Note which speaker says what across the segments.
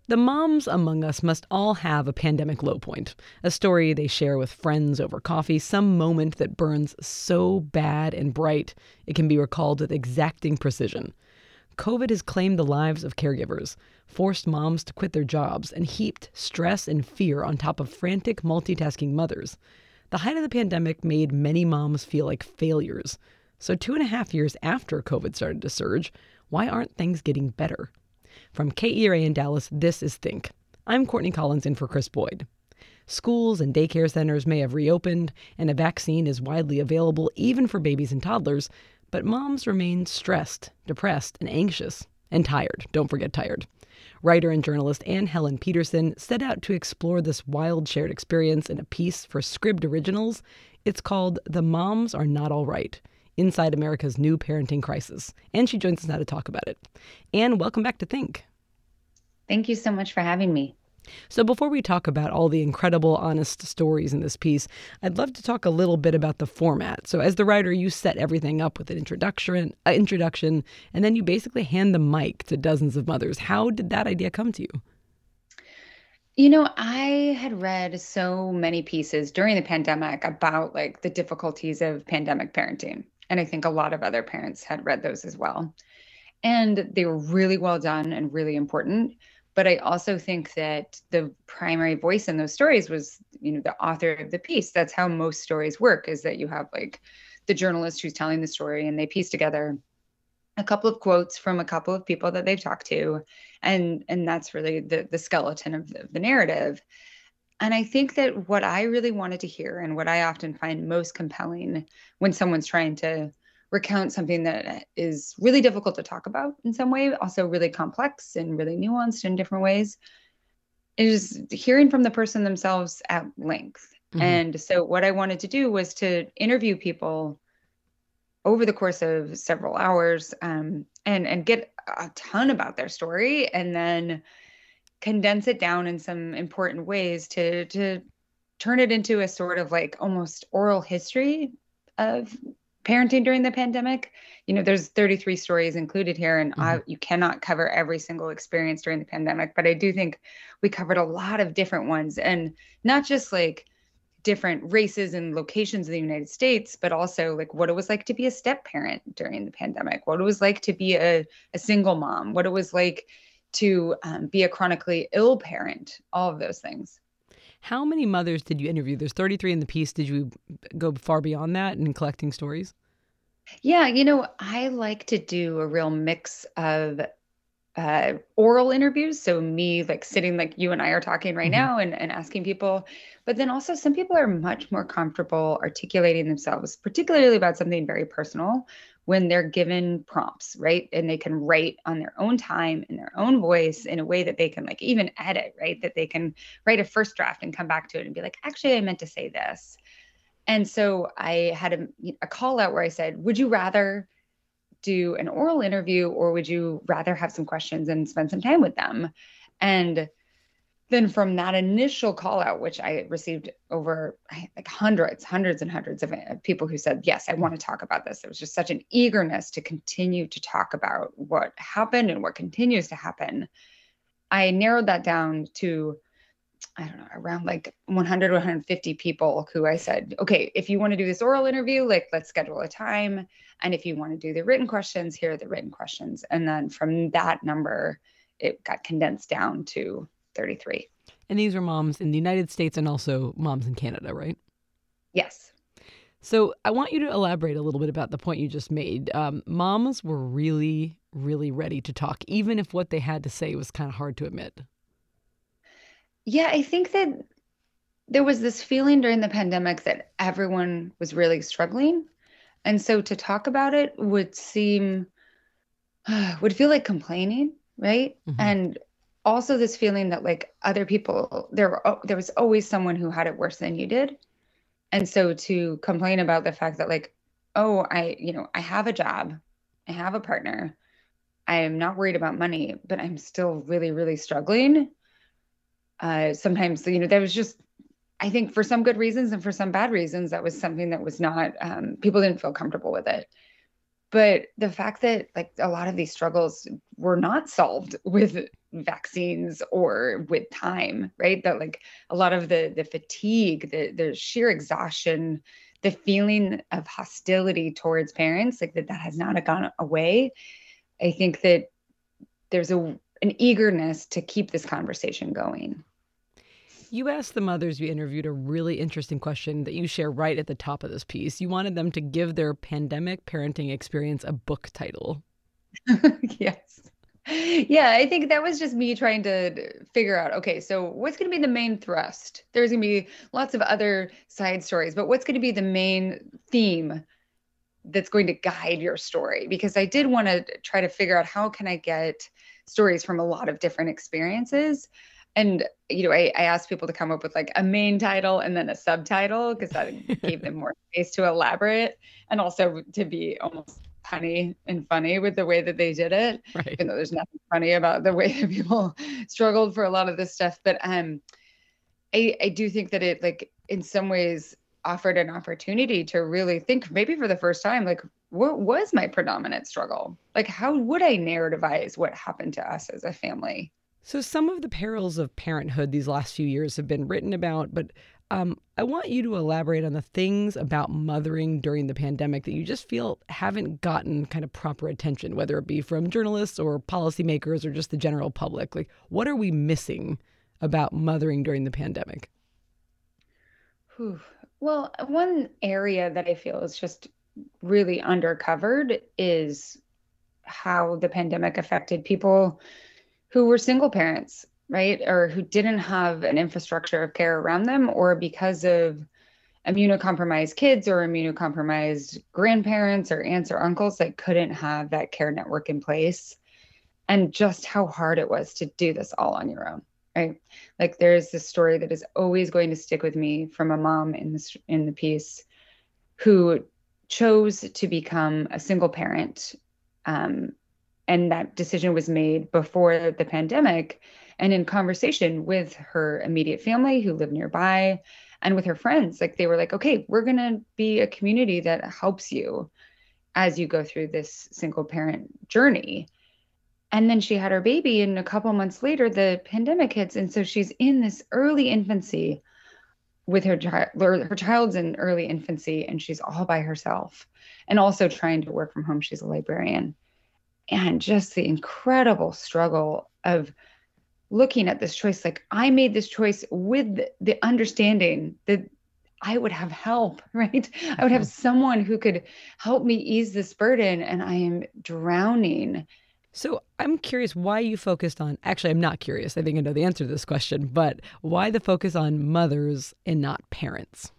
Speaker 1: The moms among us must all have a pandemic low point, a story they share with friends over coffee, some moment that burns so bad and bright it can be recalled with exacting precision. COVID has claimed the lives of caregivers, forced moms to quit their jobs, and heaped stress and fear on top of frantic multitasking mothers. The height of the pandemic made many moms feel like failures. So 2.5 years after COVID started to surge, why aren't things getting better? From KERA in Dallas, this is Think. I'm Courtney Collins in for Chris Boyd. Schools and daycare centers may have reopened, and a vaccine is widely available even for babies and toddlers, but moms remain stressed, depressed, and anxious. And tired. Don't forget tired. Writer and journalist Anne Helen Petersen set out to explore this wild shared experience in a piece for Scribd Originals. It's called The Moms Are Not All Right, Inside America's New Parenting Crisis. And she joins us now to talk about it. Anne, welcome back to Think.
Speaker 2: Thank you so much for having me.
Speaker 1: So before we talk about all the incredible, honest stories in this piece, I'd love to talk a little bit about the format. So as the writer, you set everything up with an introduction, and then you basically hand the mic to dozens of mothers. How did that idea come to you?
Speaker 2: I had read so many pieces during the pandemic about like the difficulties of pandemic parenting. And I think a lot of other parents had read those as well. And they were really well done and really important. But I also think that the primary voice in those stories was, the author of the piece. That's how most stories work, is that you have like the journalist who's telling the story and they piece together a couple of quotes from a couple of people that they've talked to. And that's really the skeleton of the narrative. And I think that what I really wanted to hear and what I often find most compelling when someone's trying to recount something that is really difficult to talk about in some way, also really complex and really nuanced in different ways, is hearing from the person themselves at length.
Speaker 1: Mm-hmm.
Speaker 2: And so what I wanted to do was to interview people over the course of several hours, and get a ton about their story, and then condense it down in some important ways to turn it into a sort of like almost oral history of parenting during the pandemic. There's 33 stories included here, and you cannot cover every single experience during the pandemic, but I do think we covered a lot of different ones, and not just like different races and locations in the United States, but also like what it was like to be a step parent during the pandemic, what it was like to be a single mom, what it was like to be a chronically ill parent, all of those things.
Speaker 1: How many mothers did you interview? There's 33 in the piece. Did you go far beyond that in collecting stories?
Speaker 2: Yeah, I like to do a real mix of oral interviews. So me like sitting like you and I are talking right now and asking people, but then also some people are much more comfortable articulating themselves, particularly about something very personal when they're given prompts, right? And they can write on their own time in their own voice in a way that they can like even edit, right? That they can write a first draft and come back to it and be like, actually, I meant to say this. And so I had a call out where I said, would you rather do an oral interview or would you rather have some questions and spend some time with them? And then from that initial call out, which I received over like hundreds and hundreds of people who said, yes, I want to talk about this. There was just such an eagerness to continue to talk about what happened and what continues to happen. I narrowed that down to, I don't know, around like 100, 150 people who I said, okay, if you want to do this oral interview, like let's schedule a time. And if you want to do the written questions, here are the written questions. And then from that number, it got condensed down to 33.
Speaker 1: And these are moms in the United States and also moms in Canada, right?
Speaker 2: Yes.
Speaker 1: So I want you to elaborate a little bit about the point you just made. Moms were really, really ready to talk, even if what they had to say was kind of hard to admit.
Speaker 2: Yeah, I think that there was this feeling during the pandemic that everyone was really struggling. And so to talk about it would would feel like complaining, right? And also this feeling that like other people, there was always someone who had it worse than you did. And so to complain about the fact that like, oh, I have a job, I have a partner, I am not worried about money, but I'm still really, really struggling. Sometimes, there was just, I think for some good reasons and for some bad reasons, that was something that was not, people didn't feel comfortable with it. But the fact that like a lot of these struggles were not solved with vaccines or with time, right? That like a lot of the fatigue, the sheer exhaustion, the feeling of hostility towards parents, like that has not gone away. I think that there's an eagerness to keep this conversation going.
Speaker 1: You asked the mothers you interviewed a really interesting question that you share right at the top of this piece. You wanted them to give their pandemic parenting experience a book title.
Speaker 2: Yes. Yeah, I think that was just me trying to figure out, okay, so what's going to be the main thrust? There's going to be lots of other side stories, but what's going to be the main theme that's going to guide your story? Because I did want to try to figure out how can I get stories from a lot of different experiences. And, I asked people to come up with like a main title and then a subtitle because that gave them more space to elaborate and also to be almost punny and funny with the way that they did it,
Speaker 1: Right.
Speaker 2: even though there's nothing funny about the way that people struggled for a lot of this stuff. But I do think that it like in some ways offered an opportunity to really think maybe for the first time, like what was my predominant struggle? Like how would I narrativize what happened to us as a family?
Speaker 1: So, some of the perils of parenthood these last few years have been written about, but I want you to elaborate on the things about mothering during the pandemic that you just feel haven't gotten kind of proper attention, whether it be from journalists or policymakers or just the general public. Like, what are we missing about mothering during the pandemic?
Speaker 2: Whew. Well, one area that I feel is just really undercovered is how the pandemic affected people who were single parents, right? Or who didn't have an infrastructure of care around them, or because of immunocompromised kids or immunocompromised grandparents or aunts or uncles that couldn't have that care network in place, and just how hard it was to do this all on your own, right? Like there's this story that is always going to stick with me from a mom in the piece who chose to become a single parent. And that decision was made before the pandemic and in conversation with her immediate family who lived nearby and with her friends. Like they were like, okay, we're going to be a community that helps you as you go through this single parent journey. And then she had her baby, and a couple months later, the pandemic hits. And so she's in this early infancy with her child. Her child's in early infancy, and she's all by herself and also trying to work from home. She's a librarian. And just the incredible struggle of looking at this choice. Like I made this choice with the understanding that I would have help, right? I would have someone who could help me ease this burden, and I am drowning.
Speaker 1: So I'm curious why you focused on, actually, I'm not curious. I think I know the answer to this question, but why the focus on mothers and not parents?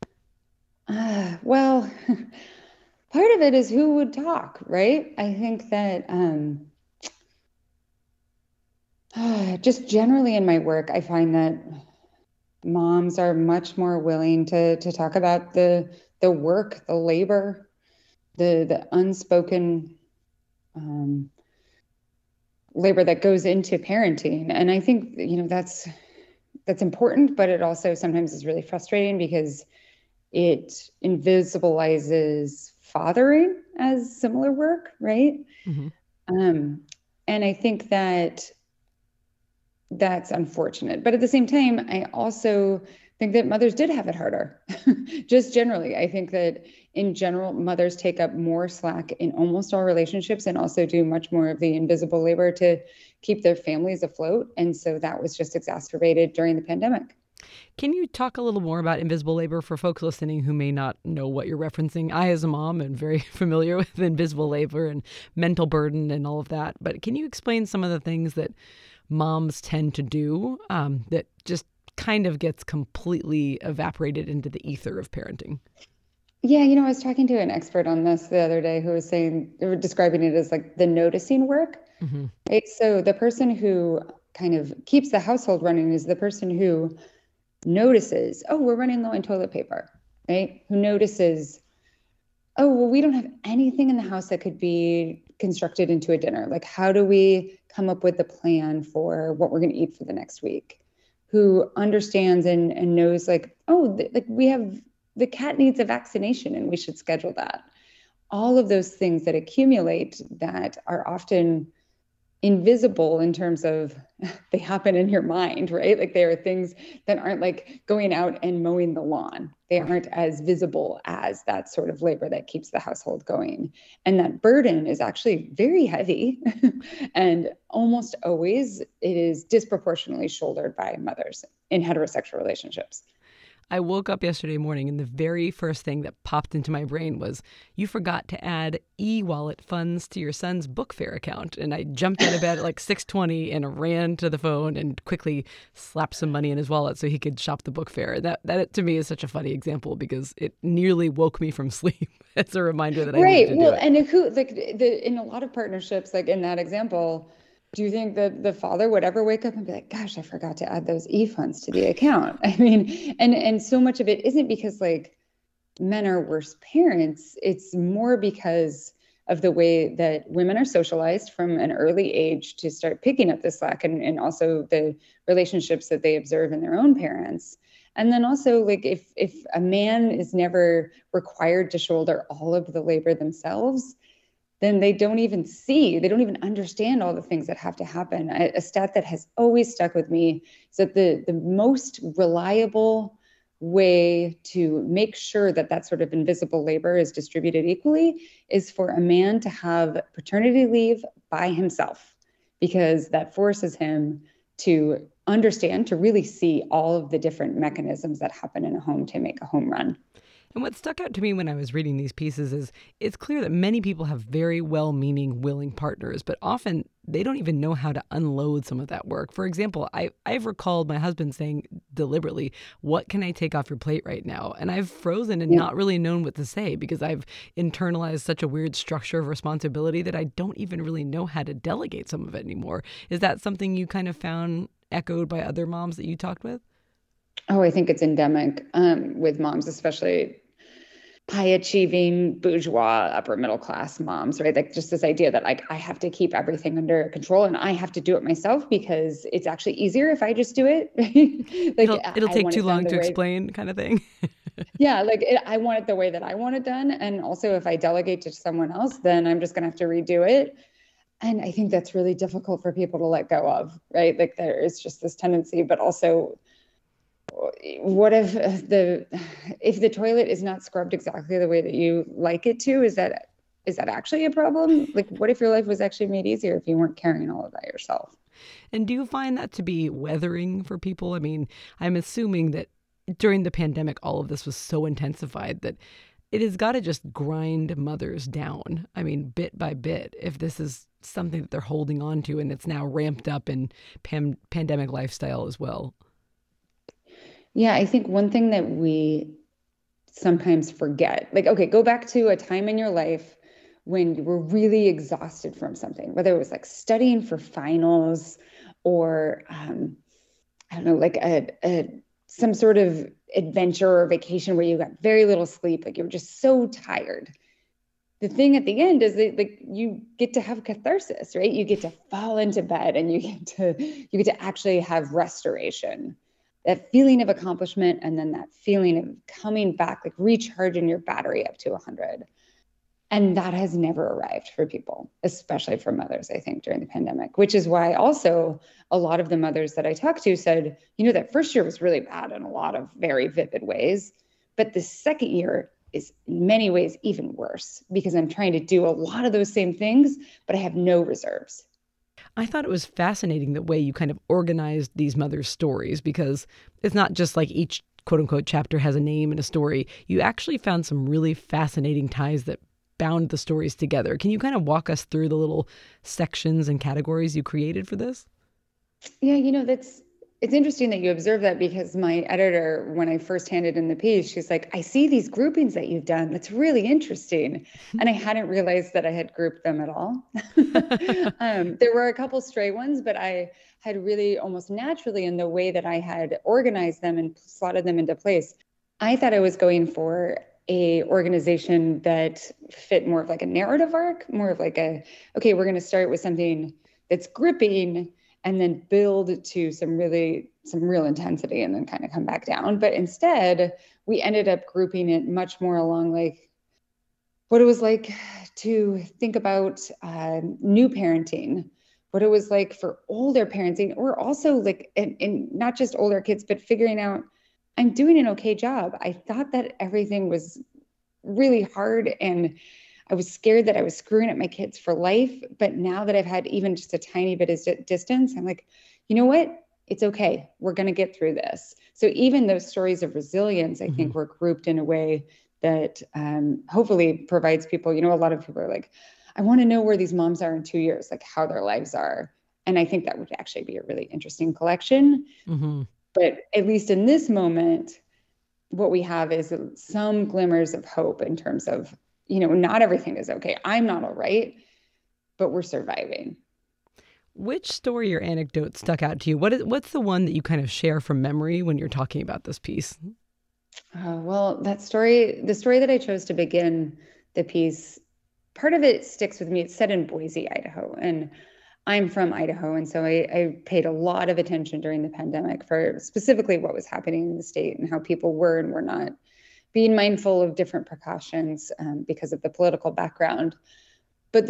Speaker 2: Well, part of it is who would talk, right? I think that just generally in my work, I find that moms are much more willing to talk about the work, the labor, the unspoken labor that goes into parenting. And I think, that's important, but it also sometimes is really frustrating because it invisibilizes fathering as similar work, right?
Speaker 1: Mm-hmm.
Speaker 2: And I think that that's unfortunate. But at the same time, I also think that mothers did have it harder. Just generally, I think that in general, mothers take up more slack in almost all relationships and also do much more of the invisible labor to keep their families afloat. And so that was just exacerbated during the pandemic.
Speaker 1: Can you talk a little more about invisible labor for folks listening who may not know what you're referencing? I, as a mom, am very familiar with invisible labor and mental burden and all of that. But can you explain some of the things that moms tend to do that just kind of gets completely evaporated into the ether of parenting?
Speaker 2: Yeah, I was talking to an expert on this the other day who was saying, they were describing it as like the noticing work.
Speaker 1: Mm-hmm.
Speaker 2: Right? So the person who kind of keeps the household running is the person who notices, oh, we're running low on toilet paper, right? Who notices, oh, well, we don't have anything in the house that could be constructed into a dinner. Like, how do we come up with a plan for what we're going to eat for the next week? Who understands and knows, like, oh, like we have the cat needs a vaccination and we should schedule that. All of those things that accumulate that are often invisible in terms of they happen in your mind, right? Like there are things that aren't like going out and mowing the lawn. They aren't as visible as that sort of labor that keeps the household going. And that burden is actually very heavy. And almost always it is disproportionately shouldered by mothers in heterosexual relationships.
Speaker 1: I woke up yesterday morning and the very first thing that popped into my brain was, you forgot to add e-wallet funds to your son's book fair account. And I jumped out of bed at like 6:20 and ran to the phone and quickly slapped some money in his wallet so he could shop the book fair. That to me is such a funny example because it nearly woke me from sleep as a reminder that I needed
Speaker 2: Right.
Speaker 1: to do
Speaker 2: Well,
Speaker 1: it.
Speaker 2: and who like in a lot of partnerships, like in that example, do you think that the father would ever wake up and be like, gosh, I forgot to add those e-funds to the account? I mean, and so much of it isn't because like men are worse parents. It's more because of the way that women are socialized from an early age to start picking up the slack, and also the relationships that they observe in their own parents. And then also like if a man is never required to shoulder all of the labor themselves, then they don't even understand all the things that have to happen. A stat that has always stuck with me is that the most reliable way to make sure that that sort of invisible labor is distributed equally is for a man to have paternity leave by himself, because that forces him to understand, to really see all of the different mechanisms that happen in a home to make a home run.
Speaker 1: And what stuck out to me when I was reading these pieces is it's clear that many people have very well meaning, willing partners, but often they don't even know how to unload some of that work. For example, I've recalled my husband saying deliberately, "What can I take off your plate right now?" And I've frozen and
Speaker 2: Yeah.
Speaker 1: not really known what to say because I've internalized such a weird structure of responsibility that I don't even really know how to delegate some of it anymore. Is that something you kind of found echoed by other moms that you talked with?
Speaker 2: Oh, I think it's endemic with moms, especially high achieving bourgeois upper middle class moms, right? Like just this idea that like I have to keep everything under control and I have to do it myself because it's actually easier if I just do it. Like
Speaker 1: It'll
Speaker 2: I
Speaker 1: take
Speaker 2: want
Speaker 1: too
Speaker 2: it done
Speaker 1: long
Speaker 2: the
Speaker 1: to
Speaker 2: way,
Speaker 1: explain kind of thing.
Speaker 2: yeah, like I want it the way that I want it done. And also if I delegate to someone else, then I'm just gonna have to redo it. And I think that's really difficult for people to let go of, right? Like there is just this tendency, but also what if the toilet is not scrubbed exactly the way that you like it to? Is that actually a problem? Like what if your life was actually made easier if you weren't carrying all of that yourself?
Speaker 1: And do you find that to be weathering for people? I mean, I'm assuming that during the pandemic, all of this was so intensified that it has got to just grind mothers down. I mean, bit by bit, if this is something that they're holding on to and it's now ramped up in pandemic lifestyle as well.
Speaker 2: Yeah, I think one thing that we sometimes forget, like, okay, go back to a time in your life when you were really exhausted from something, whether it was like studying for finals or I don't know, like a some sort of adventure or vacation where you got very little sleep, like you were just so tired. The thing at the end is that like you get to have catharsis, right? You get to fall into bed and you get to actually have restoration, that feeling of accomplishment, and then that feeling of coming back, like recharging your battery up to 100. And that has never arrived for people, especially for mothers, I think, during the pandemic, which is why also a lot of the mothers that I talked to said, that first year was really bad in a lot of very vivid ways. But the second year is in many ways even worse because I'm trying to do a lot of those same things, but I have no reserves.
Speaker 1: I thought it was fascinating the way you kind of organized these mothers' stories because it's not just like each quote unquote chapter has a name and a story. You actually found some really fascinating ties that bound the stories together. Can you kind of walk us through the little sections and categories you created for this?
Speaker 2: Yeah, that's it's interesting that you observe that because my editor, when I first handed in the piece, she's like, I see these groupings that you've done. That's really interesting. And I hadn't realized that I had grouped them at all. There were a couple stray ones, but I had really almost naturally in the way that I had organized them and slotted them into place. I thought I was going for a organization that fit more of like a narrative arc, more of like okay, we're going to start with something that's gripping and then build to some real intensity and then kind of come back down. But instead, we ended up grouping it much more along like what it was like to think about new parenting what it was like for older parenting, or also like, and not just older kids, but figuring out I'm doing an okay job. I thought that everything was really hard, and I was scared that I was screwing up my kids for life. But now that I've had even just a tiny bit of distance, I'm like, you know what? It's okay. We're going to get through this. So even those stories of resilience, I think, were grouped in a way that hopefully provides people, a lot of people are like, I want to know where these moms are in 2 years, like how their lives are. And I think that would actually be a really interesting collection.
Speaker 1: Mm-hmm.
Speaker 2: But at least in this moment, what we have is some glimmers of hope in terms of, not everything is okay. I'm not all right, but we're surviving.
Speaker 1: Which story or anecdote stuck out to you? What's the one that you kind of share from memory when you're talking about this piece?
Speaker 2: Well, the story that I chose to begin the piece, part of it sticks with me. It's set in Boise, Idaho, and I'm from Idaho. And so I paid a lot of attention during the pandemic for specifically what was happening in the state and how people were and were not being mindful of different precautions because of the political background. But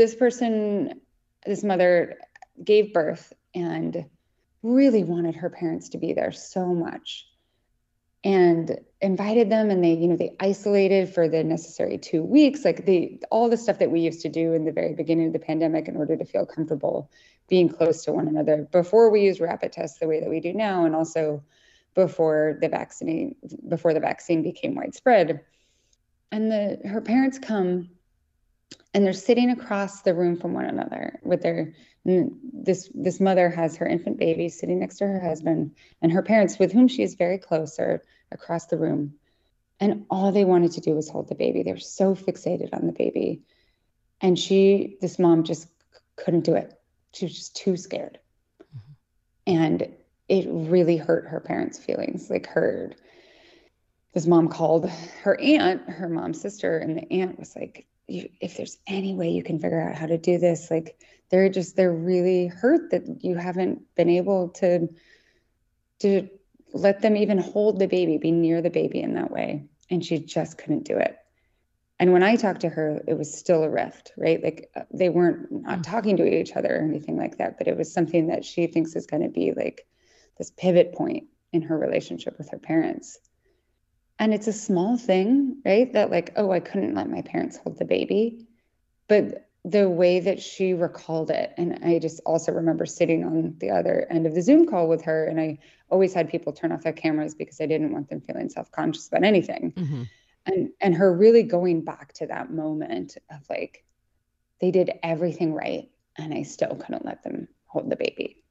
Speaker 2: this mother gave birth and really wanted her parents to be there so much, and invited them, and they isolated for the necessary 2 weeks, like all the stuff that we used to do in the very beginning of the pandemic in order to feel comfortable being close to one another before we use rapid tests the way that we do now, and also before the vaccine became widespread. And her parents come, and they're sitting across the room from one another with this mother has her infant baby sitting next to her husband, and her parents, with whom she is very close, are across the room. And all they wanted to do was hold the baby. They were so fixated on the baby. And this mom just couldn't do it. She was just too scared. Mm-hmm. And it really hurt her parents' feelings. This mom called her aunt, her mom's sister, and the aunt was like, if there's any way you can figure out how to do this, like they're really hurt that you haven't been able to let them even hold the baby, be near the baby in that way. And she just couldn't do it. And when I talked to her, it was still a rift, right? Like they weren't not talking to each other or anything like that, but it was something that she thinks is going to be like this pivot point in her relationship with her parents. And it's a small thing, right? That like, oh, I couldn't let my parents hold the baby. But the way that she recalled it, and I just also remember sitting on the other end of the Zoom call with her, and I always had people turn off their cameras because I didn't want them feeling self-conscious about anything. Mm-hmm. And her really going back to that moment of like, they did everything right, and I still couldn't let them hold the baby.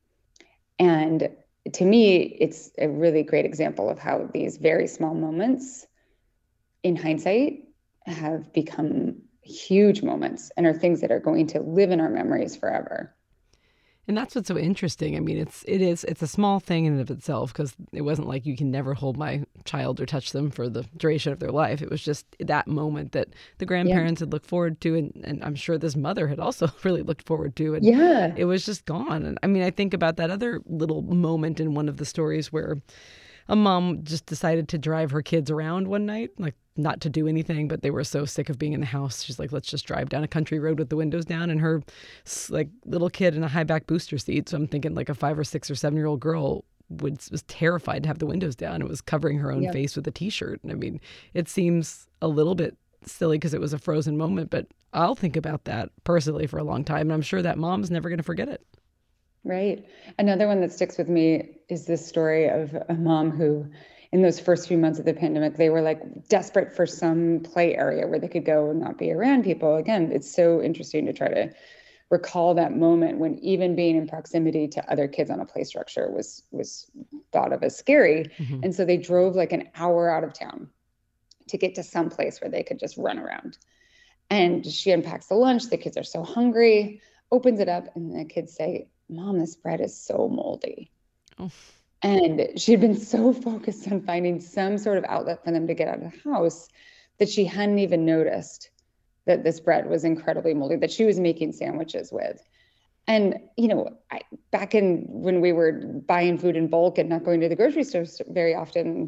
Speaker 2: And to me, it's a really great example of how these very small moments in hindsight have become huge moments and are things that are going to live in our memories forever.
Speaker 1: And that's what's so interesting. I mean, it's a small thing in and of itself, because it wasn't like you can never hold my child or touch them for the duration of their life. It was just that moment that the grandparents had looked forward to, and I'm sure this mother had also really looked forward to. And it was just gone. And I mean, I think about that other little moment in one of the stories where a mom just decided to drive her kids around one night, like not to do anything, but they were so sick of being in the house. She's like, let's just drive down a country road with the windows down, and her like little kid in a high back booster seat. So I'm thinking like a 5 or 6 or 7-year-old girl was terrified to have the windows down. It was covering her own face with a t-shirt. And I mean, it seems a little bit silly because it was a frozen moment, but I'll think about that personally for a long time. And I'm sure that mom's never going to forget it.
Speaker 2: Right. Another one that sticks with me is this story of a mom who, in those first few months of the pandemic, they were like desperate for some play area where they could go and not be around people. Again, it's so interesting to try to recall that moment when even being in proximity to other kids on a play structure was thought of as scary. Mm-hmm. And so they drove like an hour out of town to get to some place where they could just run around. And she unpacks the lunch. The kids are so hungry, opens it up, and the kids say, Mom, this bread is so moldy. Oh. And she'd been so focused on finding some sort of outlet for them to get out of the house that she hadn't even noticed that this bread was incredibly moldy, that she was making sandwiches with. And, back in when we were buying food in bulk and not going to the grocery store very often,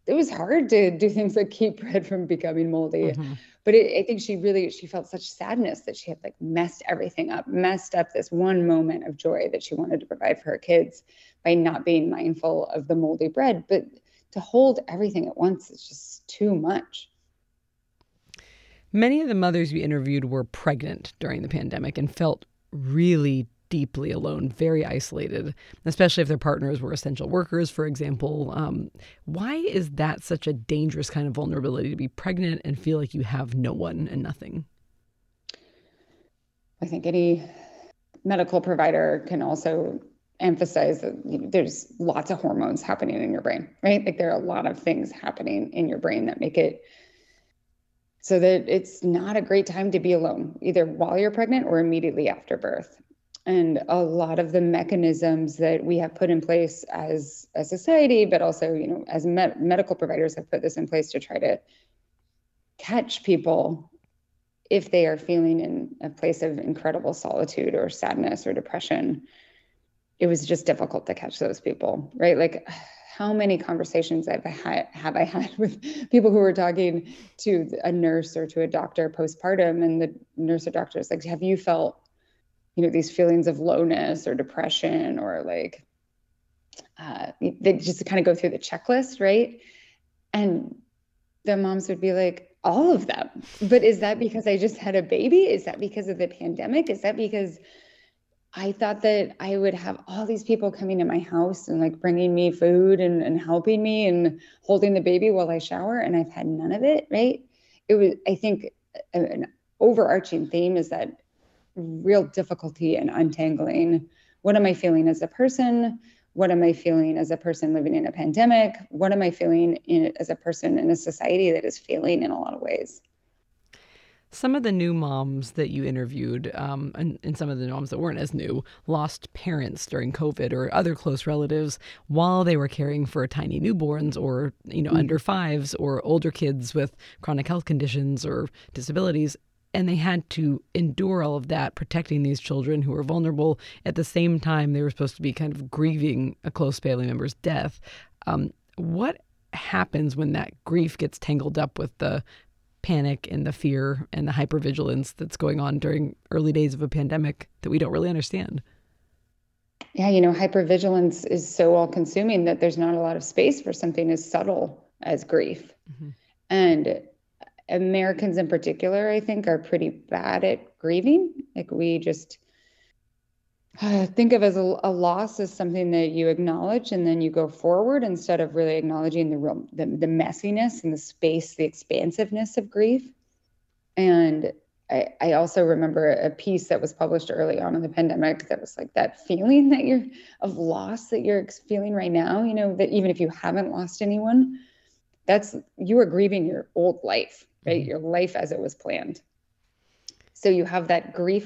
Speaker 2: it was hard to do things like keep bread from becoming moldy.
Speaker 1: Hmm.
Speaker 2: But I think she felt such sadness that she had like messed everything up, messed up this one moment of joy that she wanted to provide for her kids by not being mindful of the moldy bread. But to hold everything at once is just too much.
Speaker 1: Many of the mothers we interviewed were pregnant during the pandemic and felt really deeply alone, very isolated, especially if their partners were essential workers, for example. Why is that such a dangerous kind of vulnerability to be pregnant and feel like you have no one and nothing?
Speaker 2: I think any medical provider can also emphasize that there's lots of hormones happening in your brain, right? Like there are a lot of things happening in your brain that make it so that it's not a great time to be alone, either while you're pregnant or immediately after birth. And a lot of the mechanisms that we have put in place as a society, but also, as medical providers have put this in place to try to catch people if they are feeling in a place of incredible solitude or sadness or depression. It was just difficult to catch those people, right? Like, how many conversations have I had with people who were talking to a nurse or to a doctor postpartum, and the nurse or doctor is like, have you felt, these feelings of lowness or depression, or like, they just kind of go through the checklist, right? And the moms would be like, all of them. But is that because I just had a baby? Is that because of the pandemic? Is that because I thought that I would have all these people coming to my house and like bringing me food and helping me and holding the baby while I shower, and I've had none of it, right? I think an overarching theme is that real difficulty in untangling, what am I feeling as a person? What am I feeling as a person living in a pandemic? What am I feeling as a person in a society that is failing in a lot of ways?
Speaker 1: Some of the new moms that you interviewed, and some of the moms that weren't as new, lost parents during COVID or other close relatives while they were caring for tiny newborns or, under fives or older kids with chronic health conditions or disabilities. And they had to endure all of that, protecting these children who were vulnerable. At the same time, they were supposed to be kind of grieving a close family member's death. What happens when that grief gets tangled up with the panic and the fear and the hypervigilance that's going on during early days of a pandemic that we don't really understand?
Speaker 2: Yeah, hypervigilance is so all consuming that there's not a lot of space for something as subtle as grief. Mm-hmm. And Americans in particular, I think, are pretty bad at grieving. Like we just think of as a loss as something that you acknowledge and then you go forward, instead of really acknowledging the messiness and the space, the expansiveness of grief. And I also remember a piece that was published early on in the pandemic that was like that feeling that of loss that you're feeling right now, that even if you haven't lost anyone, you are grieving your old life, right? Mm-hmm. Your life as it was planned. So you have that grief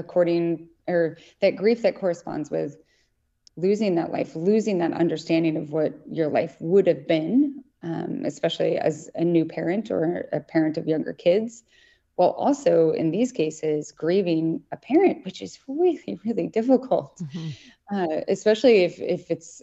Speaker 2: that grief that corresponds with losing that life, losing that understanding of what your life would have been, especially as a new parent or a parent of younger kids, while also in these cases grieving a parent, which is really, really difficult, mm-hmm. Especially if it's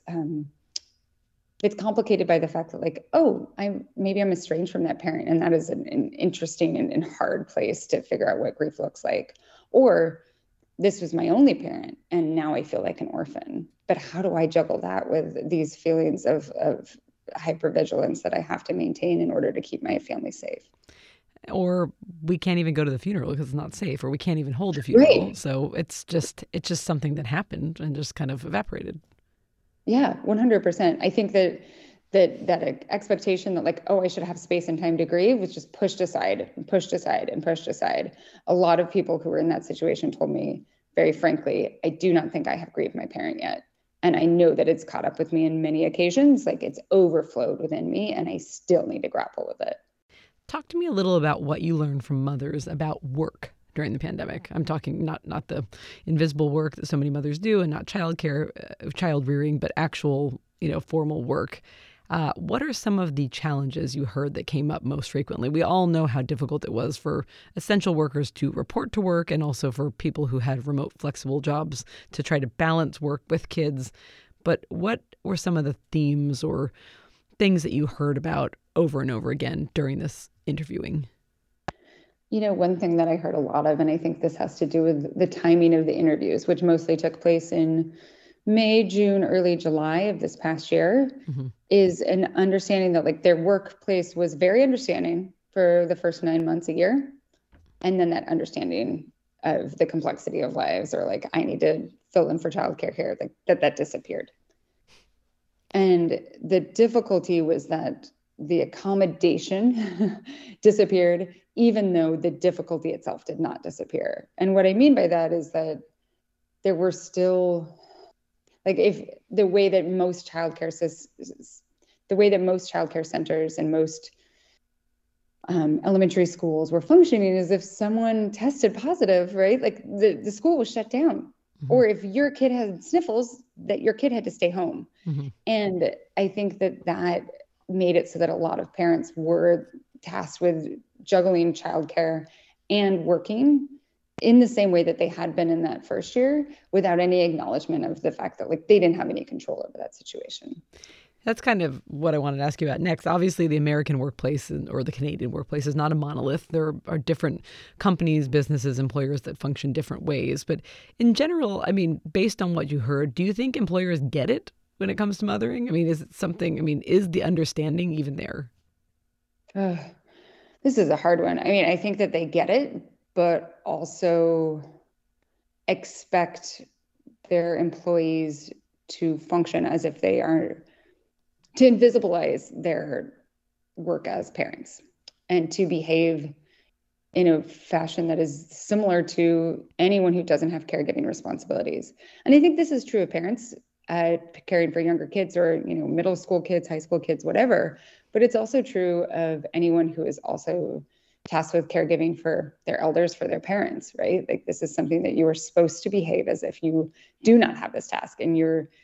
Speaker 2: complicated by the fact that like, maybe I'm estranged from that parent, and that is an interesting and hard place to figure out what grief looks like. Or this was my only parent, and now I feel like an orphan. But how do I juggle that with these feelings of hypervigilance that I have to maintain in order to keep my family safe?
Speaker 1: Or we can't even go to the funeral because it's not safe, or we can't even hold a funeral. Right. So it's just something that happened and just kind of evaporated.
Speaker 2: Yeah, 100%. I think that expectation that like, I should have space and time to grieve was just pushed aside and pushed aside and pushed aside. A lot of people who were in that situation told me very frankly, I do not think I have grieved my parent yet. And I know that it's caught up with me in many occasions, like it's overflowed within me, and I still need to grapple with it.
Speaker 1: Talk to me a little about what you learned from mothers about work during the pandemic. I'm talking not the invisible work that so many mothers do, and not childcare, child rearing, but actual, formal work. What are some of the challenges you heard that came up most frequently? We all know how difficult it was for essential workers to report to work, and also for people who had remote, flexible jobs to try to balance work with kids. But what were some of the themes or things that you heard about over and over again during this interviewing?
Speaker 2: One thing that I heard a lot of, and I think this has to do with the timing of the interviews, which mostly took place in May, June, early July of this past year,
Speaker 1: Mm-hmm.
Speaker 2: is an understanding that like their workplace was very understanding for the first 9 months a year. And then that understanding of the complexity of lives, or like, I need to fill in for childcare here, like that disappeared. And the difficulty was that the accommodation disappeared, even though the difficulty itself did not disappear. And what I mean by that is that there were still, like, if the way that most childcare centers and most elementary schools were functioning is if someone tested positive, right? Like the school was shut down. Mm-hmm. Or if your kid had sniffles, that your kid had to stay home. Mm-hmm. And I think that made it so that a lot of parents were tasked with juggling childcare and working in the same way that they had been in that first year, without any acknowledgement of the fact that like they didn't have any control over that situation.
Speaker 1: That's kind of what I wanted to ask you about next. Obviously, the American workplace or the Canadian workplace is not a monolith. There are different companies, businesses, employers that function different ways. But in general, I mean, based on what you heard, do you think employers get it when it comes to mothering? I mean, is it something, I mean, is the understanding even there?
Speaker 2: This is a hard one. I mean, I think that they get it, but also expect their employees to function as if they are, to invisibilize their work as parents and to behave in a fashion that is similar to anyone who doesn't have caregiving responsibilities. And I think this is true of parents caring for younger kids, or, middle school kids, high school kids, whatever. But it's also true of anyone who is also tasked with caregiving for their elders, for their parents, right? Like, this is something that you are supposed to behave as if you do not have this task. And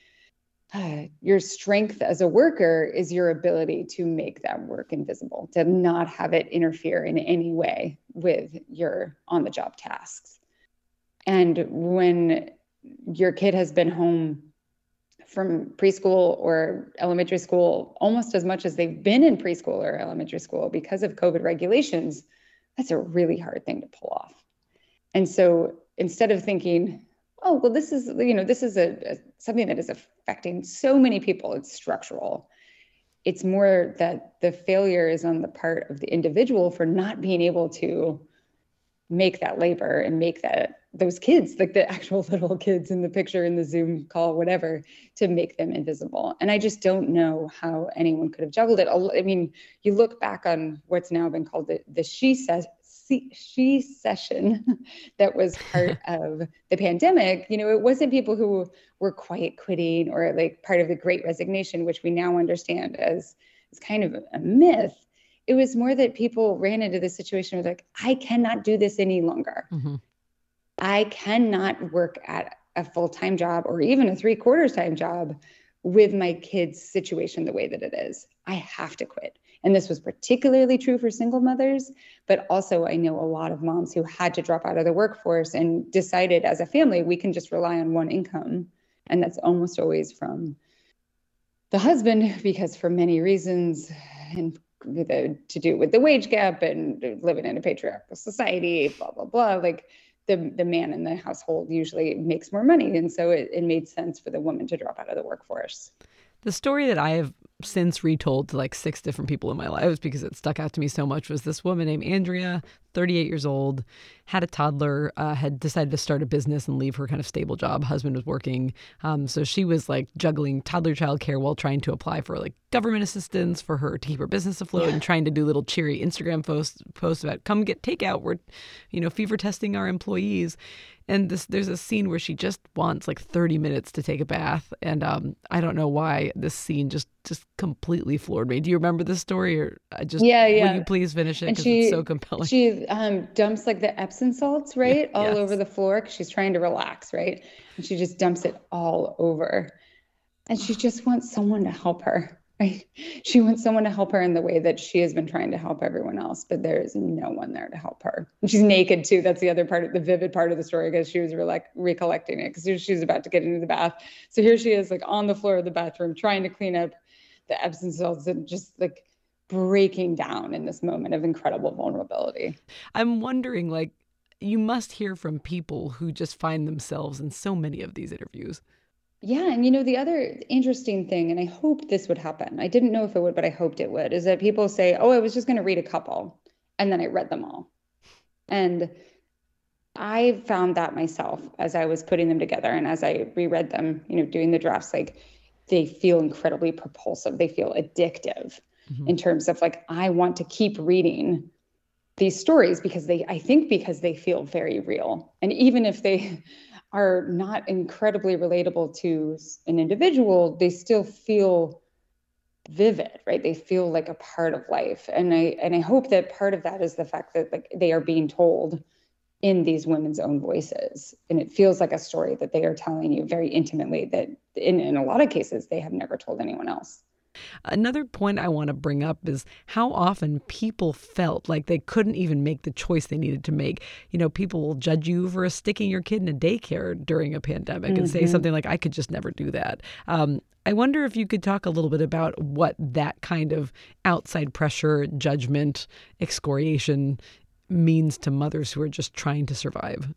Speaker 2: your strength as a worker is your ability to make that work invisible, to not have it interfere in any way with your on-the-job tasks. And when your kid has been home from preschool or elementary school almost as much as they've been in preschool or elementary school because of COVID regulations, that's a really hard thing to pull off. And so instead of thinking, oh, well, this is something that is affecting so many people, it's structural. It's more that the failure is on the part of the individual for not being able to make that labor and make those kids, like the actual little kids in the picture, in the Zoom call, whatever, to make them invisible. And I just don't know how anyone could have juggled it. I mean, you look back on what's now been called the she session that was part of the pandemic. It wasn't people who were quiet quitting or like part of the Great Resignation, which we now understand as kind of a myth. It was more that people ran into this situation where like, I cannot do this any longer. Mm-hmm. I cannot work at a full-time job or even a 3/4 time job with my kids' situation the way that it is. I have to quit. And this was particularly true for single mothers, but also I know a lot of moms who had to drop out of the workforce and decided as a family, we can just rely on one income. And that's almost always from the husband, because for many reasons, and to do with the wage gap and living in a patriarchal society, blah, blah, blah, like the man in the household usually makes more money. And so it made sense for the woman to drop out of the workforce.
Speaker 1: The story that I have since retold to like 6 different people in my life, because it stuck out to me so much, was this woman named Andrea, 38 years old, had a toddler, had decided to start a business and leave her kind of stable job. Husband was working. So she was like juggling toddler childcare while trying to apply for like government assistance for her to keep her business afloat, and trying to do little cheery Instagram posts about come get takeout. We're, fever testing our employees. And there's a scene where she just wants like 30 minutes to take a bath. And I don't know why this scene just completely floored me. Do you remember this story? Or will you please finish it? Because it's so compelling.
Speaker 2: She dumps like the Epsom salts, right? All over the floor because she's trying to relax, right? And she just dumps it all over. And she just wants someone to help her. Right? She wants someone to help her in the way that she has been trying to help everyone else, but there is no one there to help her. And she's naked too. That's the other part, the vivid part of the story, because she was recollecting it because she was about to get into the bath. So here she is, like on the floor of the bathroom, trying to clean up the ebbs and flows and just like breaking down in this moment of incredible vulnerability.
Speaker 1: I'm wondering, like, you must hear from people who just find themselves in so many of these interviews.
Speaker 2: Yeah. And the other interesting thing, and I hope this would happen, I didn't know if it would, but I hoped it would, is that people say, oh, I was just going to read a couple. And then I read them all. And I found that myself as I was putting them together and as I reread them, doing the drafts, like they feel incredibly propulsive. They feel addictive in terms of like, I want to keep reading these stories because they feel very real. And even if they are not incredibly relatable to an individual, they still feel vivid, right? They feel like a part of life. And I hope that part of that is the fact that like they are being told in these women's own voices. And it feels like a story that they are telling you very intimately that in a lot of cases, they have never told anyone else.
Speaker 1: Another point I want to bring up is how often people felt like they couldn't even make the choice they needed to make. People will judge you for sticking your kid in a daycare during a pandemic and say something like, I could just never do that. I wonder if you could talk a little bit about what that kind of outside pressure, judgment, excoriation means to mothers who are just trying to survive.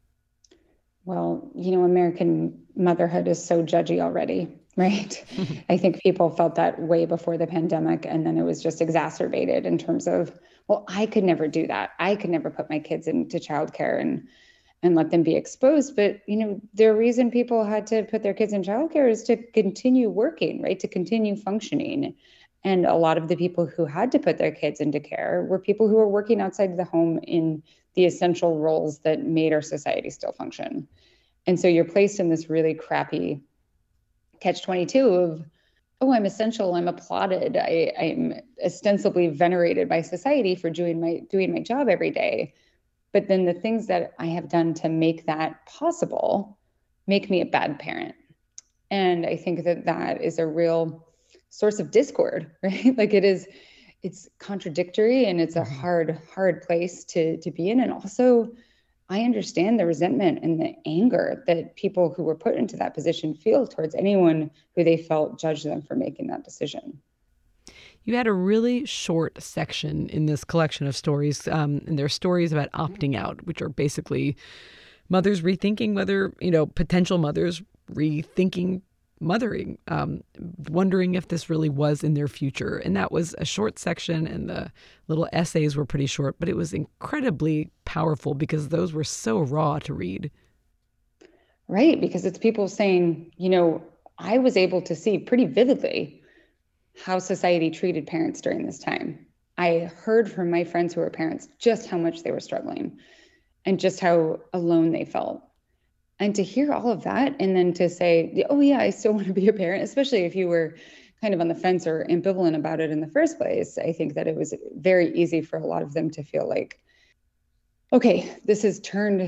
Speaker 2: Well, American motherhood is so judgy already, right? I think people felt that way before the pandemic, and then it was just exacerbated in terms of, well, I could never do that. I could never put my kids into childcare and let them be exposed. But, the reason people had to put their kids in childcare is to continue working, right? To continue functioning. And a lot of the people who had to put their kids into care were people who were working outside of the home in the essential roles that made our society still function. And so you're placed in this really crappy catch-22 of, oh, I'm essential, I'm applauded, I'm ostensibly venerated by society for doing my job every day. But then the things that I have done to make that possible make me a bad parent. And I think that is a real source of discord, right? Like it's contradictory and it's a hard place to be in. And also I understand the resentment and the anger that people who were put into that position feel towards anyone who they felt judged them for making that decision.
Speaker 1: You had a really short section in this collection of stories, and they're stories about opting out, which are basically mothers rethinking whether, potential mothers rethinking mothering, wondering if this really was in their future. And that was a short section, and the little essays were pretty short, but it was incredibly powerful because those were so raw to read.
Speaker 2: Right, because it's people saying, I was able to see pretty vividly how society treated parents during this time. I heard from my friends who were parents just how much they were struggling and just how alone they felt. And to hear all of that and then to say, oh, yeah, I still want to be a parent, especially if you were kind of on the fence or ambivalent about it in the first place, I think that it was very easy for a lot of them to feel like, okay, this has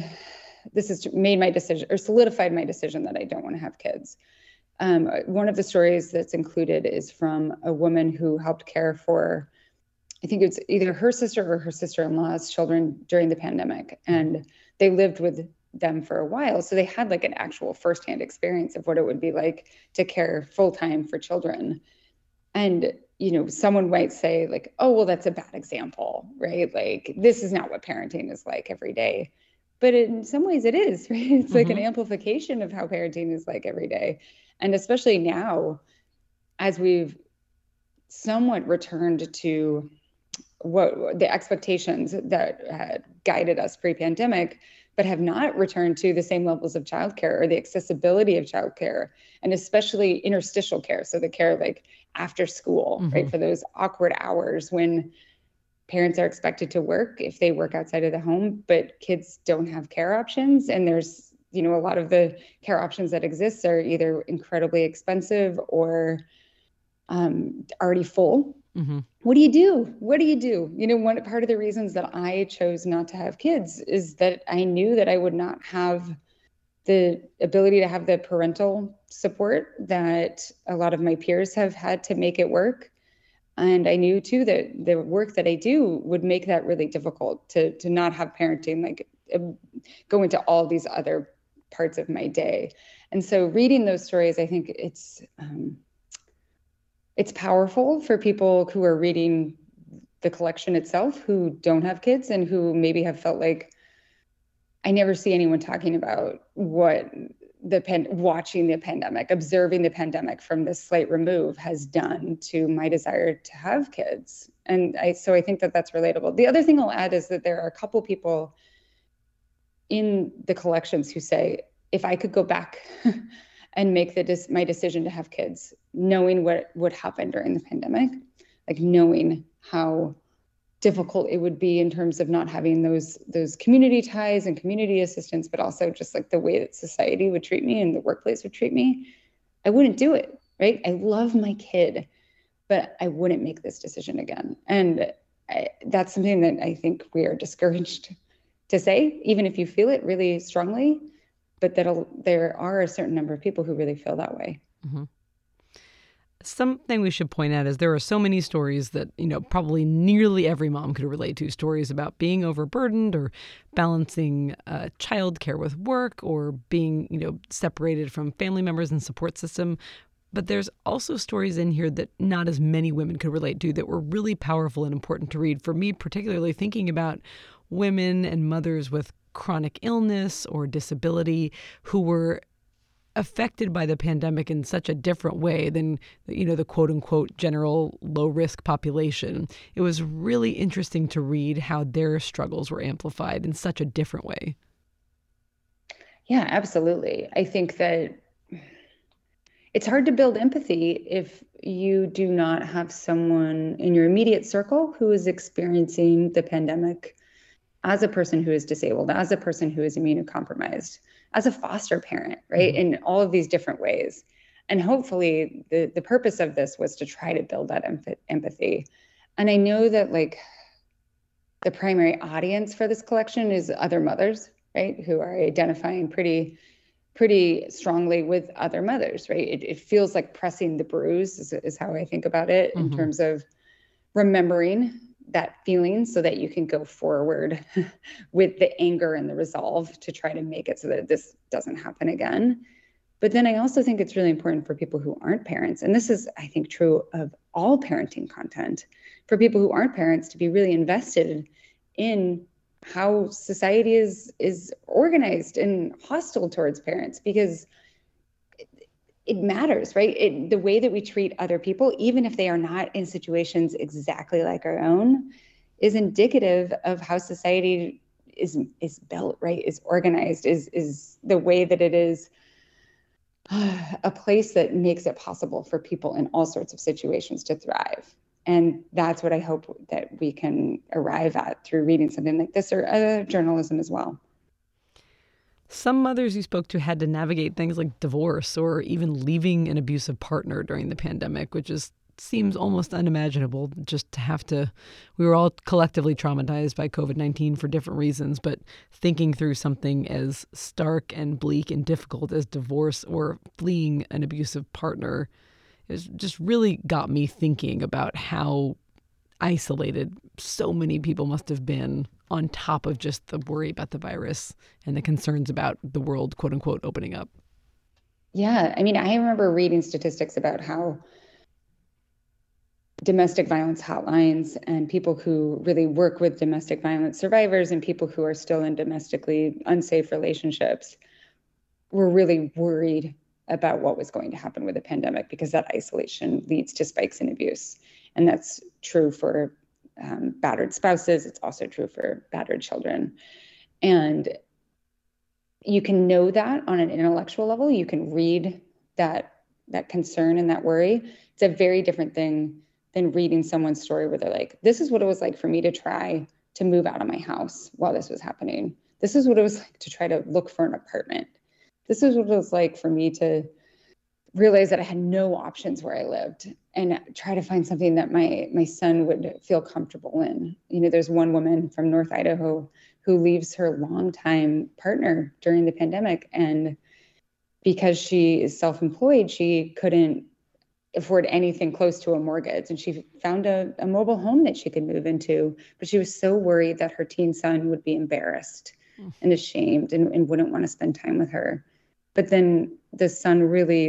Speaker 2: made my decision or solidified my decision that I don't want to have kids. One of the stories that's included is from a woman who helped care for, I think it's either her sister or her sister-in-law's children during the pandemic. And they lived with them for a while. So they had like an actual firsthand experience of what it would be like to care full-time for children. And, someone might say like, oh, well, that's a bad example, right? Like, this is not what parenting is like every day. But in some ways it is, right? It's like an amplification of how parenting is like every day. And especially now, as we've somewhat returned to what the expectations that had guided us pre-pandemic, but have not returned to the same levels of childcare or the accessibility of childcare, and especially interstitial care. So the care like after school, right? For those awkward hours when parents are expected to work if they work outside of the home, but kids don't have care options. And there's, a lot of the care options that exist are either incredibly expensive or already full. What do you do? One part of the reasons that I chose not to have kids is that I knew that I would not have the ability to have the parental support that a lot of my peers have had to make it work. And I knew too that the work that I do would make that really difficult to not have parenting, like go into all these other parts of my day. And so reading those stories, I think it's it's powerful for people who are reading the collection itself who don't have kids and who maybe have felt like I never see anyone talking about what watching the pandemic, observing the pandemic from this slight remove has done to my desire to have kids. And so I think that that's relatable. The other thing I'll add is that there are a couple people in the collections who say, if I could go back and make my decision to have kids, knowing what would happen during the pandemic, like knowing how difficult it would be in terms of not having those community ties and community assistance, but also just like the way that society would treat me and the workplace would treat me, I wouldn't do it, right? I love my kid, but I wouldn't make this decision again. And that's something that I think we are discouraged to say, even if you feel it really strongly, but there are a certain number of people who really feel that way.
Speaker 1: Mm-hmm. Something we should point out is there are so many stories that, probably nearly every mom could relate to, stories about being overburdened or balancing childcare with work or being, separated from family members and support system. But there's also stories in here that not as many women could relate to that were really powerful and important to read. For me, particularly thinking about women and mothers with chronic illness or disability who were affected by the pandemic in such a different way than, the quote unquote general low risk population. It was really interesting to read how their struggles were amplified in such a different way.
Speaker 2: Yeah, absolutely. I think that it's hard to build empathy if you do not have someone in your immediate circle who is experiencing the pandemic as a person who is disabled, as a person who is immunocompromised, as a foster parent, right? In all of these different ways. And hopefully the purpose of this was to try to build that empathy. And I know that like the primary audience for this collection is other mothers, right? Who are identifying pretty strongly with other mothers, right? It feels like pressing the bruise is how I think about it in terms of remembering that feeling so that you can go forward with the anger and the resolve to try to make it so that this doesn't happen again. But then I also think it's really important for people who aren't parents, and this is, I think, true of all parenting content, for people who aren't parents to be really invested in how society is organized and hostile towards parents, because it matters, right? The way that we treat other people, even if they are not in situations exactly like our own, is indicative of how society is built, right? Is organized, is the way that it is a place that makes it possible for people in all sorts of situations to thrive. And that's what I hope that we can arrive at through reading something like this or other journalism as well.
Speaker 1: Some mothers you spoke to had to navigate things like divorce or even leaving an abusive partner during the pandemic, which seems almost unimaginable just to have to. We were all collectively traumatized by COVID-19 for different reasons, but thinking through something as stark and bleak and difficult as divorce or fleeing an abusive partner is just really got me thinking about how isolated so many people must have been, on top of just the worry about the virus and the concerns about the world, quote unquote, opening up.
Speaker 2: Yeah. I mean, I remember reading statistics about how domestic violence hotlines and people who really work with domestic violence survivors and people who are still in domestically unsafe relationships were really worried about what was going to happen with the pandemic, because that isolation leads to spikes in abuse. And that's true for battered spouses. It's also true for battered children. And you can know that on an intellectual level. You can read that concern and that worry. It's a very different thing than reading someone's story where they're like, this is what it was like for me to try to move out of my house while this was happening. This is what it was like to try to look for an apartment. This is what it was like for me to realize that I had no options where I lived and try to find something that my son would feel comfortable in. There's one woman from North Idaho who leaves her longtime partner during the pandemic. And because she is self-employed, she couldn't afford anything close to a mortgage. And she found a mobile home that she could move into, but she was so worried that her teen son would be embarrassed and ashamed and wouldn't want to spend time with her. But then the son really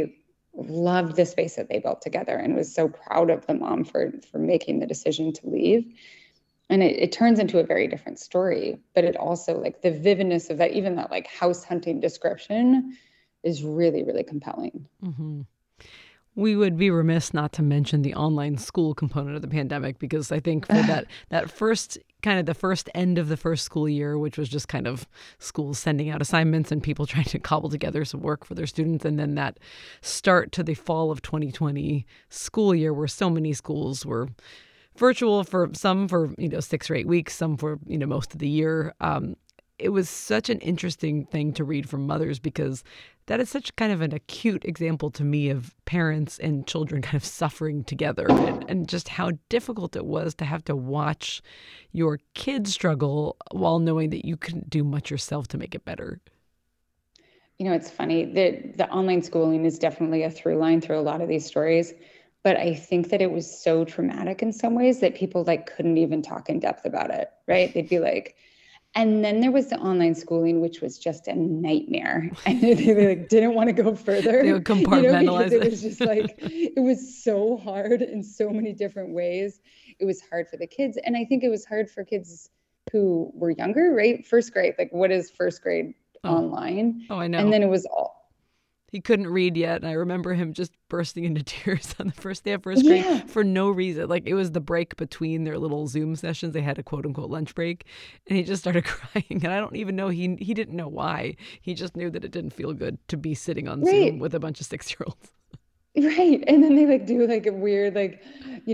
Speaker 2: loved the space that they built together and was so proud of the mom for making the decision to leave. And it turns into a very different story, but it also, like, the vividness of that, even that like house hunting description is really, really compelling.
Speaker 1: Hmm. We would be remiss not to mention the online school component of the pandemic, because I think for that first kind of the first end of the first school year, which was just kind of schools sending out assignments and people trying to cobble together some work for their students, and then that start to the fall of 2020 school year where so many schools were virtual, for some for 6 or 8 weeks, some for most of the year. It was such an interesting thing to read from mothers, because that is such kind of an acute example to me of parents and children kind of suffering together, and just how difficult it was to have to watch your kids struggle while knowing that you couldn't do much yourself to make it better.
Speaker 2: It's funny that the online schooling is definitely a through line through a lot of these stories. But I think that it was so traumatic in some ways that people like couldn't even talk in depth about it, right? They'd be like, and then there was the online schooling, which was just a nightmare. And they like didn't want to go further,
Speaker 1: They would compartmentalize
Speaker 2: because it was just like, it was so hard in so many different ways. It was hard for the kids. And I think it was hard for kids who were younger, right? First grade, like what is first grade online?
Speaker 1: Oh, I know.
Speaker 2: And then it was all,
Speaker 1: he couldn't read yet, and I remember him just bursting into tears on the first day of first grade for no reason. Like, it was the break between their little Zoom sessions. They had a quote-unquote lunch break, and he just started crying. And I don't even know, he didn't know why. He just knew that it didn't feel good to be sitting on Zoom with a bunch of 6-year-olds.
Speaker 2: Right. And then they like do like a weird, like,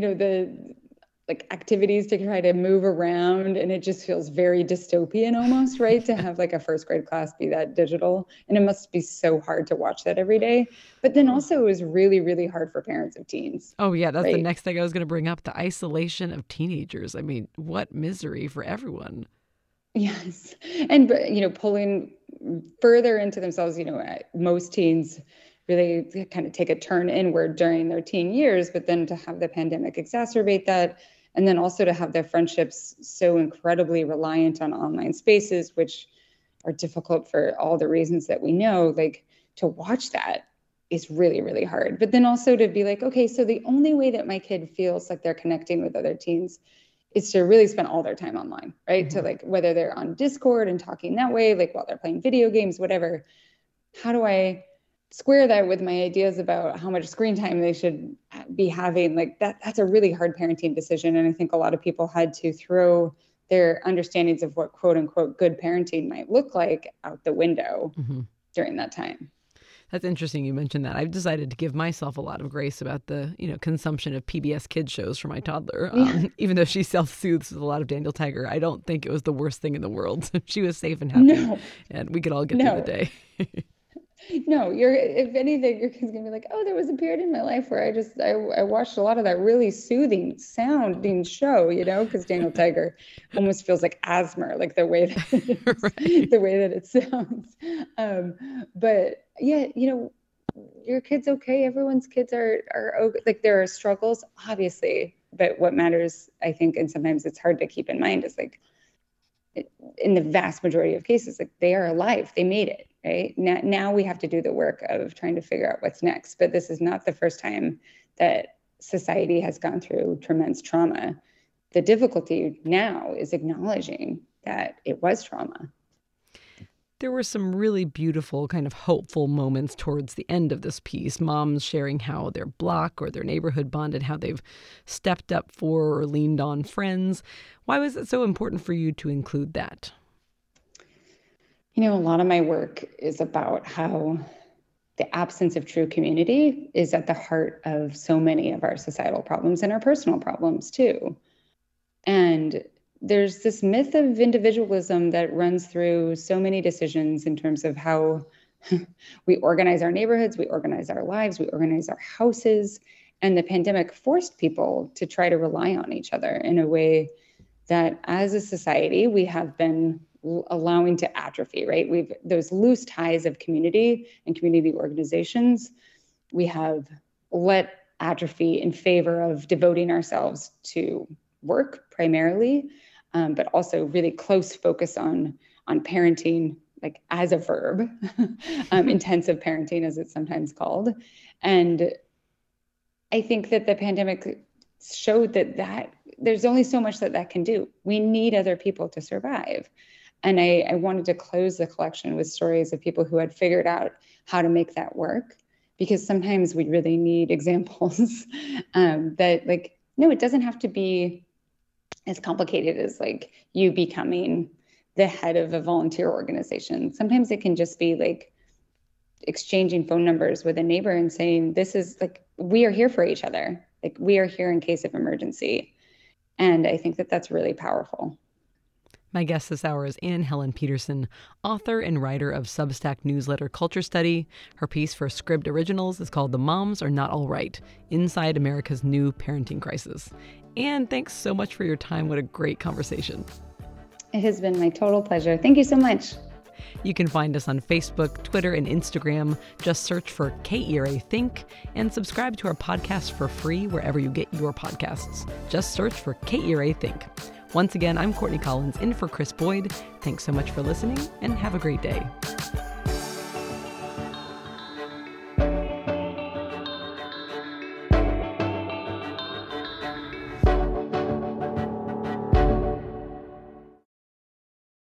Speaker 2: the like activities to try to move around, and it just feels very dystopian almost, right? To have like a first grade class be that digital, and it must be so hard to watch that every day. But then also it was really, really hard for parents of teens.
Speaker 1: Oh yeah, that's
Speaker 2: right?
Speaker 1: The next thing I was going to bring up, the isolation of teenagers. I mean, what misery for everyone.
Speaker 2: Yes. And pulling further into themselves, most teens really kind of take a turn inward during their teen years, but then to have the pandemic exacerbate that, and then also to have their friendships so incredibly reliant on online spaces, which are difficult for all the reasons that we know, like, to watch that is really, really hard. But then also to be like, okay, so the only way that my kid feels like they're connecting with other teens is to really spend all their time online, right? Mm-hmm. To like, whether they're on Discord and talking that way, like while they're playing video games, whatever. How do I square that with my ideas about how much screen time they should be having? Like that's a really hard parenting decision. And I think a lot of people had to throw their understandings of what quote unquote good parenting might look like out the window during that time.
Speaker 1: That's interesting you mentioned that. I've decided to give myself a lot of grace about the, consumption of PBS kids shows for my toddler. Even though she self-soothes with a lot of Daniel Tiger, I don't think it was the worst thing in the world. She was safe and happy, and we could all get through the day.
Speaker 2: No, if anything, your kid's gonna be like, oh, there was a period in my life where I watched a lot of that really soothing sounding show, because Daniel Tiger almost feels like asthma, like the way that right. The way that it sounds. But yeah, your kid's okay. Everyone's kids are okay. Like, there are struggles, obviously, but what matters, I think, and sometimes it's hard to keep in mind, is like, in the vast majority of cases, like, they are alive, they made it. Right now we have to do the work of trying to figure out what's next. But this is not the first time that society has gone through tremendous trauma. The difficulty now is acknowledging that it was trauma.
Speaker 1: There were some really beautiful, kind of hopeful moments towards the end of this piece. Moms sharing how their block or their neighborhood bonded, how they've stepped up for or leaned on friends. Why was it so important for you to include that?
Speaker 2: A lot of my work is about how the absence of true community is at the heart of so many of our societal problems and our personal problems too. And there's this myth of individualism that runs through so many decisions in terms of how we organize our neighborhoods, we organize our lives, we organize our houses. And the pandemic forced people to try to rely on each other in a way that as a society, we have been allowing to atrophy, right? We've those loose ties of community and community organizations, we have let atrophy in favor of devoting ourselves to work primarily, but also really close focus on parenting, like as a verb, intensive parenting as it's sometimes called. And I think that the pandemic showed that there's only so much that can do. We need other people to survive. And I wanted to close the collection with stories of people who had figured out how to make that work, because sometimes we really need examples that like, no, it doesn't have to be as complicated as like you becoming the head of a volunteer organization. Sometimes it can just be like exchanging phone numbers with a neighbor and saying, this is like, we are here for each other. Like we are here in case of emergency. And I think that that's really powerful.
Speaker 1: My guest this hour is Anne Helen Petersen, author and writer of Substack newsletter Culture Study. Her piece for Scribd Originals is called The Moms Are Not All Right, Inside America's New Parenting Crisis. Anne, thanks so much for your time. What a great conversation.
Speaker 2: It has been my total pleasure. Thank you so much.
Speaker 1: You can find us on Facebook, Twitter, and Instagram. Just search for KERA Think and subscribe to our podcast for free wherever you get your podcasts. Just search for KERA Think. Once again, I'm Courtney Collins in for Chris Boyd. Thanks so much for listening and have a great day.